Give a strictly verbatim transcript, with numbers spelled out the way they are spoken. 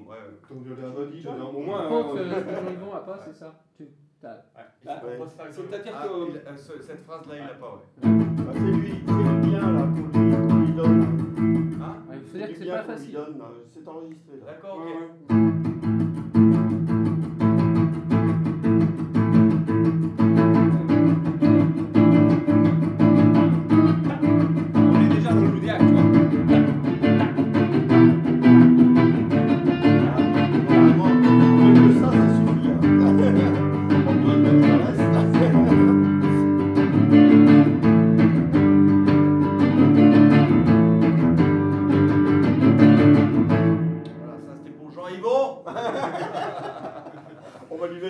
ouais. Donc je l'ai redit, Au au moins, Donc, euh, euh, Jean Yvon a pas, c'est ça tu, t'as- Ouais, il Ah, faut ouais. pas se faire C'est-à-dire Ah, que- il- euh, ce- cette phrase-là, il l'a pas, ouais. Bah, c'est lui, c'est le bien là qu'on lui, qu'on lui donne. Hein Ah, il faut C'est dire du que c'est bien pas qu'on lui facile. donne, là. C'est enregistré là. D'accord, ok. Ouais, ouais.